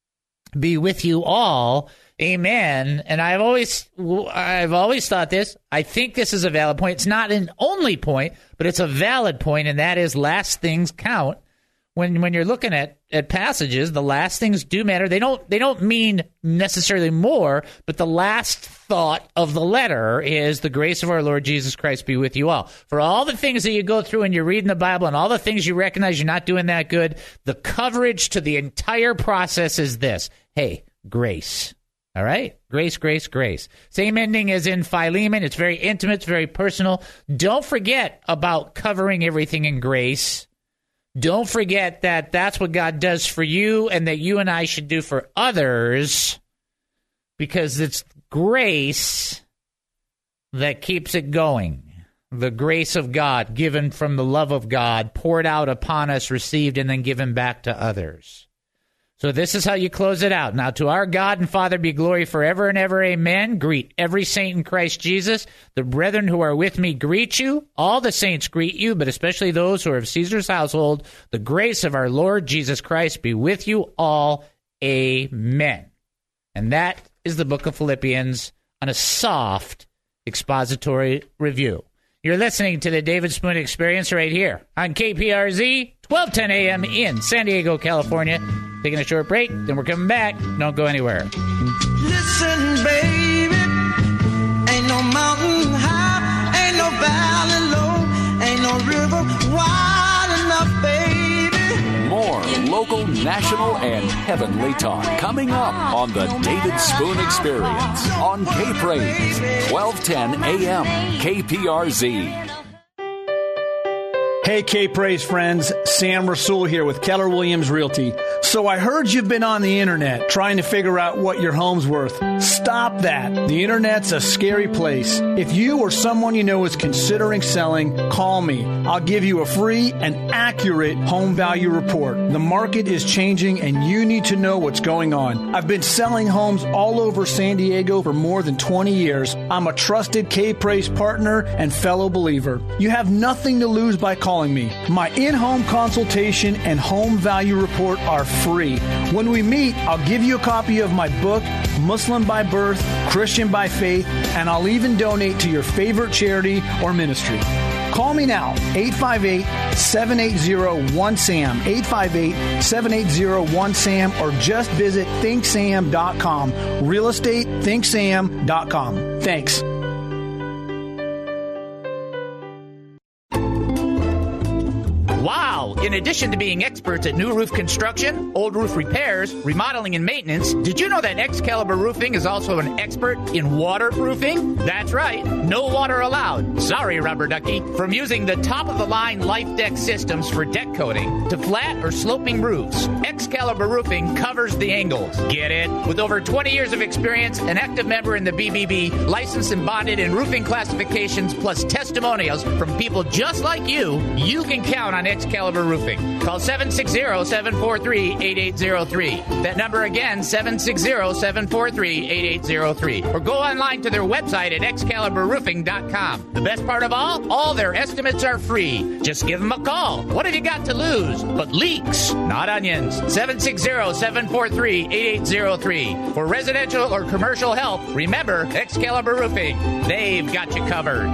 be with you all. Amen. And I've always, I've always thought this. I think this is a valid point. It's not an only point, but it's a valid point, and that is last things count. When when you're looking at, at passages, the last things do matter. They don't they don't mean necessarily more, but the last thought of the letter is the grace of our Lord Jesus Christ be with you all. For all the things that you go through and you're reading the Bible and all the things you recognize you're not doing that good, the coverage to the entire process is this. Hey, grace. All right? Grace, grace, grace. Same ending as in Philemon. It's very intimate. It's very personal. Don't forget about covering everything in grace. Don't forget that that's what God does for you and that you and I should do for others, because it's grace that keeps it going. The grace of God given from the love of God, poured out upon us, received, and then given back to others. So this is how you close it out. Now, to our God and Father be glory forever and ever, amen. Greet every saint in Christ Jesus. The brethren who are with me greet you. All the saints greet you, but especially those who are of Caesar's household. The grace of our Lord Jesus Christ be with you all, amen. And that is the book of Philippians on a soft expository review. You're listening to the David Spoon Experience right here on K P R Z, twelve ten a.m. in San Diego, California. Taking a short break, then we're coming back. Don't go anywhere. Listen, baby, ain't no mountain high, ain't no valley low, ain't no river wide enough, baby. More local, national, and heavenly talk. Coming up on the David Spoon Experience on K-Praise, twelve ten a.m. K P R Z. Hey, K-Praise friends, Sam Rasul here with Keller Williams Realty. So I heard you've been on the internet trying to figure out what your home's worth. Stop that. The internet's a scary place. If you or someone you know is considering selling, call me. I'll give you a free and accurate home value report. The market is changing and you need to know what's going on. I've been selling homes all over San Diego for more than twenty years. I'm a trusted K-Praise partner and fellow believer. You have nothing to lose by calling me. My in-home consultation and home value report are free. When we meet, I'll give you a copy of my book, Muslim by Birth, Christian by Faith, and I'll even donate to your favorite charity or ministry. Call me now, eight five eight, seven eight zero, one S A M, eight five eight, seven eight zero, one S A M, or just visit think sam dot com, real estate think sam dot com. Thanks. Wow! In addition to being experts at new roof construction, old roof repairs, remodeling, and maintenance, did you know that Excalibur Roofing is also an expert in waterproofing? That's right, no water allowed. Sorry, Rubber Ducky. From using the top-of-the-line Life Deck systems for deck coating to flat or sloping roofs, Excalibur Roofing covers the angles. Get it? With over twenty years of experience, an active member in the B B B, licensed and bonded in roofing classifications, plus testimonials from people just like you, you can count on Excalibur Roofing. Call seven six zero, seven four three, eight eight zero three. That number again, seven six zero, seven four three, eight eight zero three. Or go online to their website at excalibur roofing dot com. The best part of all, all their estimates are free. Just give them a call. What have you got to lose? But leaks, not onions. seven six zero, seven four three, eight eight zero three. For residential or commercial help, remember Excalibur Roofing. They've got you covered.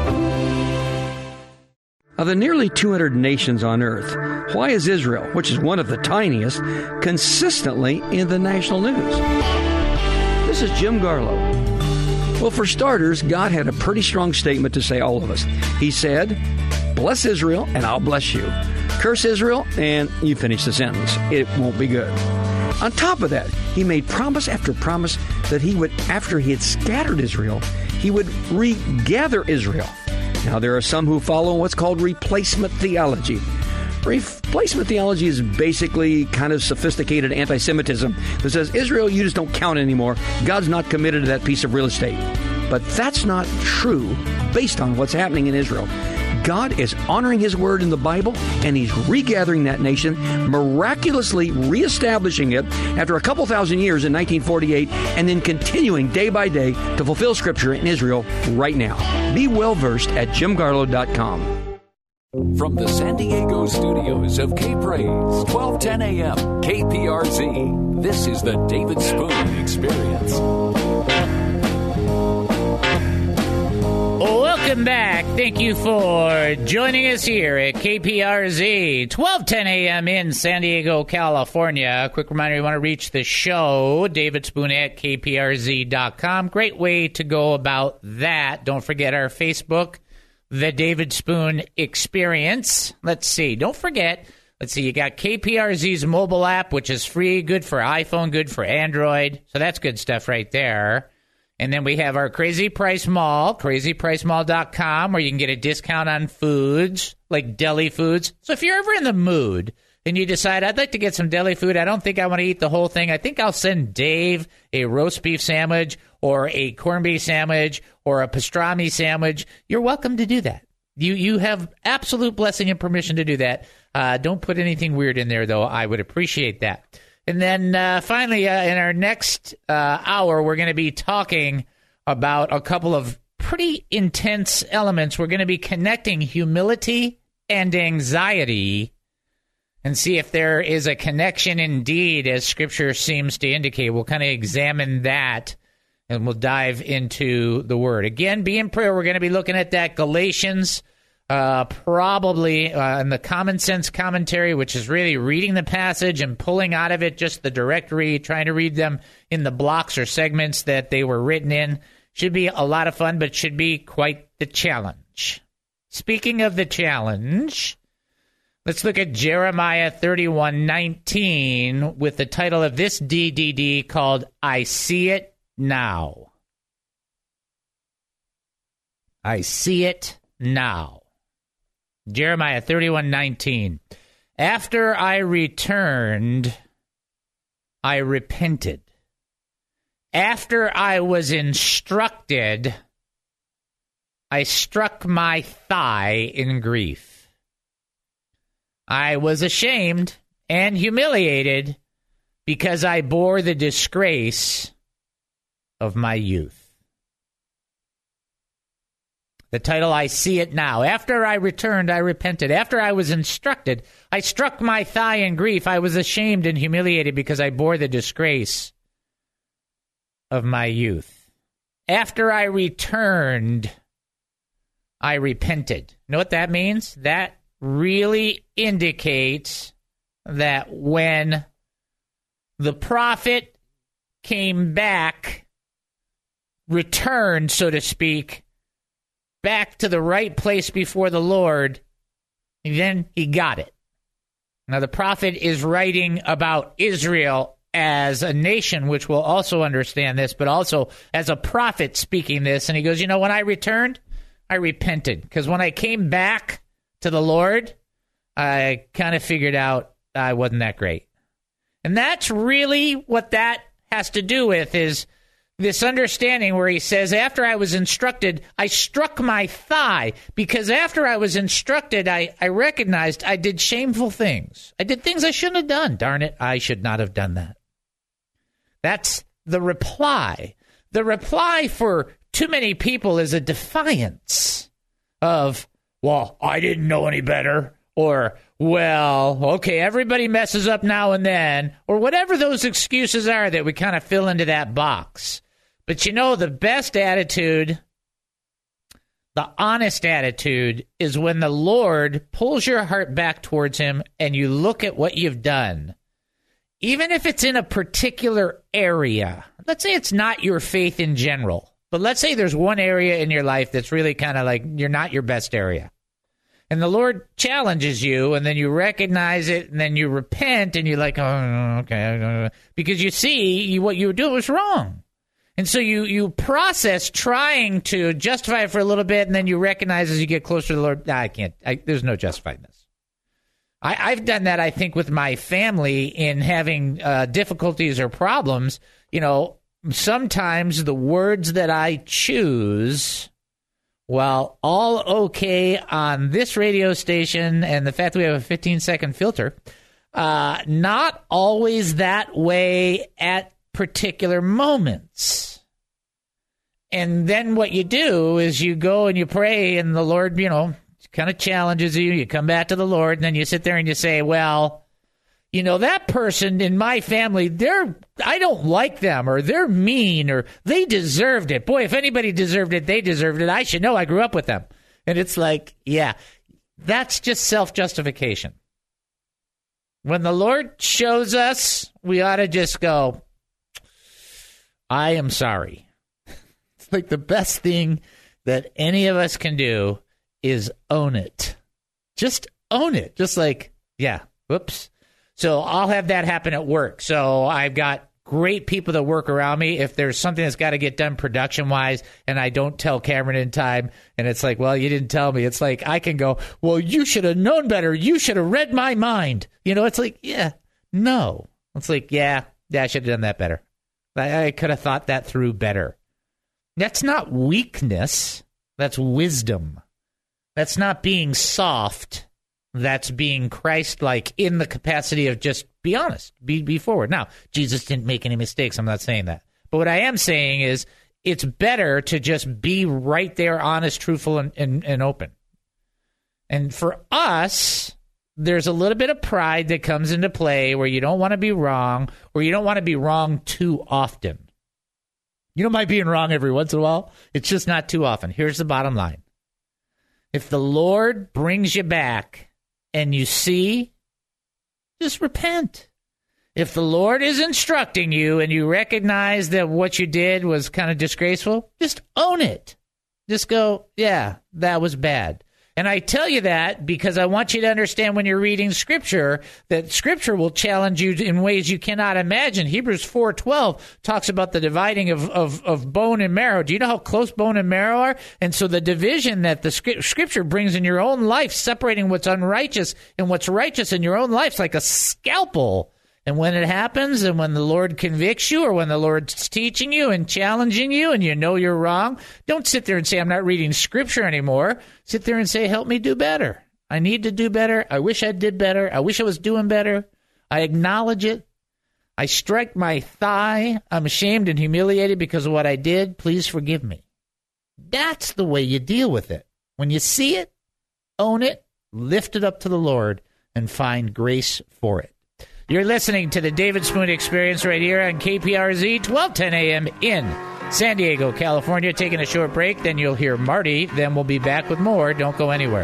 Of the nearly two hundred nations on earth, why is Israel, which is one of the tiniest, consistently in the national news? This is Jim Garlow. Well, for starters, God had a pretty strong statement to say all of us. He said, bless Israel and I'll bless you. Curse Israel and you finish the sentence. It won't be good. On top of that, he made promise after promise that he would, after he had scattered Israel, he would regather Israel. Now, there are some who follow what's called replacement theology. Replacement theology is basically kind of sophisticated anti-Semitism that says, Israel, you just don't count anymore. God's not committed to that piece of real estate. But that's not true based on what's happening in Israel. God is honoring his word in the Bible, and he's regathering that nation, miraculously reestablishing it after a couple thousand years in nineteen forty-eight, and then continuing day by day to fulfill Scripture in Israel right now. Be well-versed at jim garlow dot com. From the San Diego studios of K-Praise, twelve ten a.m. K P R Z, this is the David Spoon Experience. Welcome back. Thank you for joining us here at K P R Z, twelve ten a.m. in San Diego, California. Quick reminder, you want to reach the show, David Spoon at K P R Z dot com. Great way to go about that. Don't forget our Facebook, The David Spoon Experience. Let's see. Don't forget, let's see, you got K P R Z's mobile app, which is free, good for iPhone, good for Android. So that's good stuff right there. And then we have our Crazy Price Mall, crazy price mall dot com, where you can get a discount on foods, like deli foods. So if you're ever in the mood and you decide, I'd like to get some deli food, I don't think I want to eat the whole thing, I think I'll send Dave a roast beef sandwich or a corned beef sandwich or a pastrami sandwich, you're welcome to do that. You you have absolute blessing and permission to do that. Uh, don't put anything weird in there, though. I would appreciate that. And then uh, finally, uh, in our next uh, hour, we're going to be talking about a couple of pretty intense elements. We're going to be connecting humility and anxiety and see if there is a connection indeed, as Scripture seems to indicate. We'll kind of examine that, and we'll dive into the Word. Again, be in prayer. We're going to be looking at that Galatians Uh, probably uh, in the Common Sense Commentary, which is really reading the passage and pulling out of it just the direct read, trying to read them in the blocks or segments that they were written in. Should be a lot of fun, but should be quite the challenge. Speaking of the challenge, Let's look at Jeremiah thirty-one nineteen with the title of this D D D called I See It Now. I see it now. Jeremiah thirty-one nineteen. After I returned, I repented. After I was instructed, I struck my thigh in grief. I was ashamed and humiliated because I bore the disgrace of my youth. The title, I See It Now. After I returned, I repented. After I was instructed, I struck my thigh in grief. I was ashamed and humiliated because I bore the disgrace of my youth. After I returned, I repented. You know what that means? That really indicates that when the prophet came back, returned, so to speak, back to the right place before the Lord, then he got it. Now, the prophet is writing about Israel as a nation, which will also understand this, but also as a prophet speaking this. And he goes, you know, when I returned, I repented. Because when I came back to the Lord, I kind of figured out I wasn't that great. And that's really what that has to do with, is this understanding where he says, after I was instructed, I struck my thigh, because after I was instructed, I, I recognized I did shameful things. I did things I shouldn't have done. Darn it, I should not have done that. That's the reply. The reply for too many people is a defiance of, well, I didn't know any better, or, well, okay, everybody messes up now and then, or whatever those excuses are that we kind of fill into that box. But you know, the best attitude, the honest attitude, is when the Lord pulls your heart back towards him and you look at what you've done. Even if it's in a particular area, let's say it's not your faith in general, but let's say there's one area in your life that's really kind of like you're not your best area. And the Lord challenges you, and then you recognize it, and then you repent, and you're like, oh, okay. Because you see you, what you were doing was wrong. And so you, you process trying to justify it for a little bit, and then you recognize as you get closer to the Lord, nah, I can't. I, there's no justifying this. I, I've done that, I think, with my family in having uh, difficulties or problems. You know, sometimes the words that I choose, while all okay on this radio station and the fact that we have a fifteen-second filter, uh, not always that way at particular moments. And then what you do is you go and you pray, and the Lord, you know, kind of challenges you. You come back to the Lord, and then you sit there and you say, well, you know, that person in my family, they're, I don't like them, or they're mean, or they deserved it. Boy, if anybody deserved it, they deserved it. I should know. I grew up with them. And it's like, yeah, that's just self-justification. When the Lord shows us, we ought to just go, I am sorry. It's like the best thing that any of us can do is own it. Just own it. Just like, yeah, whoops. So I'll have that happen at work. So I've got great people that work around me. If there's something that's got to get done production-wise and I don't tell Cameron in time, and it's like, well, you didn't tell me. It's like I can go, well, you should have known better. You should have read my mind. You know, it's like, yeah, no. It's like, yeah, yeah, I should have done that better. I, I could have thought that through better. That's not weakness. That's wisdom. That's not being soft. That's being Christ-like in the capacity of just be honest, be, be forward. Now, Jesus didn't make any mistakes. I'm not saying that. But what I am saying is it's better to just be right there, honest, truthful, and, and, and open. And for us, there's a little bit of pride that comes into play where you don't want to be wrong, or you don't want to be wrong too often. You don't mind being wrong every once in a while. It's just not too often. Here's the bottom line. If the Lord brings you back and you see, just repent. If the Lord is instructing you and you recognize that what you did was kind of disgraceful, just own it. Just go, yeah, that was bad. And I tell you that because I want you to understand when you're reading Scripture that Scripture will challenge you in ways you cannot imagine. Hebrews four twelve talks about the dividing of, of, of bone and marrow. Do you know how close bone and marrow are? And so the division that the Scripture brings in your own life, separating what's unrighteous and what's righteous in your own life, is like a scalpel. And when it happens, and when the Lord convicts you, or when the Lord's teaching you and challenging you, and you know you're wrong, don't sit there and say, I'm not reading Scripture anymore. Sit there and say, help me do better. I need to do better. I wish I did better. I wish I was doing better. I acknowledge it. I strike my thigh. I'm ashamed and humiliated because of what I did. Please forgive me. That's the way you deal with it. When you see it, own it, lift it up to the Lord, and find grace for it. You're listening to the David Spoon Experience right here on K P R Z, twelve ten a.m. in San Diego, California. Taking a short break, then you'll hear Marty. Then we'll be back with more. Don't go anywhere.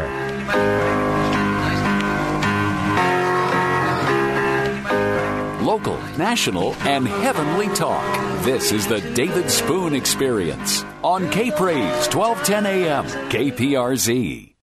Local, national, and heavenly talk. This is the David Spoon Experience on K-Praise, twelve ten a.m. K P R Z.